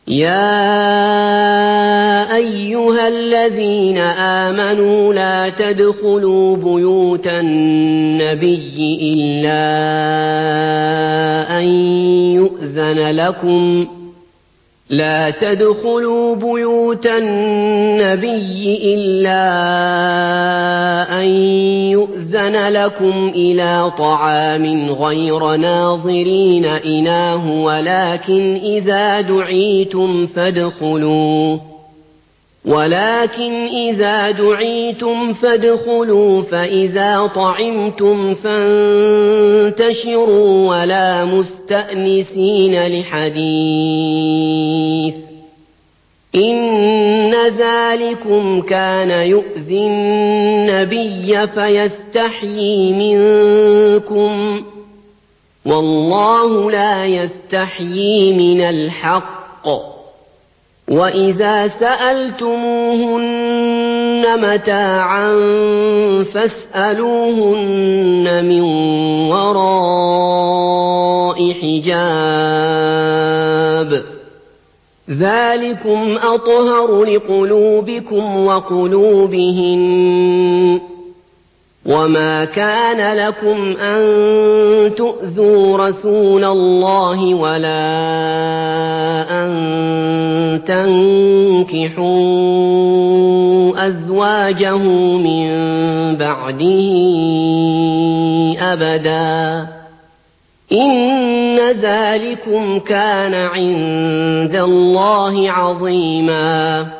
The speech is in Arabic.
يَا أَيُّهَا الَّذِينَ آمَنُوا لَا تَدْخُلُوا بُيُوتَ النَّبِيِّ إِلَّا أَن يُؤْذَنَ لَكُمْ إِلَىٰ طَعَامٍ غَيْرَ نَاظِرِينَ إِنَاهُ وَلَٰكِنْ إِذَا دُعِيتُمْ فَادْخُلُوا فَإِذَا طَعِمْتُمْ فَانتَشِرُوا وَلَا مُسْتَأْنِسِينَ لِحَدِيثٍ ۚ إِنَّ ذَٰلِكُمْ كَانَ يُؤْذِي النَّبِيَّ فَيَسْتَحْيِي مِنكُمْ ۖ وَاللَّهُ لَا يَسْتَحْيِي مِنَ الْحَقِّ ۚ وَإِذَا سَأَلْتُمُوهُنَّ مَتَاعًا فَاسْأَلُوهُنَّ مِن وَرَاءِ حِجَابٍ ۚ ذَٰلِكُمْ أَطْهَرُ لِقُلُوبِكُمْ وَقُلُوبِهِنَّ ۚ وَمَا كَانَ لَكُمْ أَن تُؤْذُوا رَسُولَ اللَّهِ وَلَا أَن تَنكِحُوا أَزْوَاجَهُ مِن بَعْدِهِ أَبَدًا ۚ إِنَّ ذَٰلِكُمْ كَانَ عِندَ اللَّهِ عَظِيمًا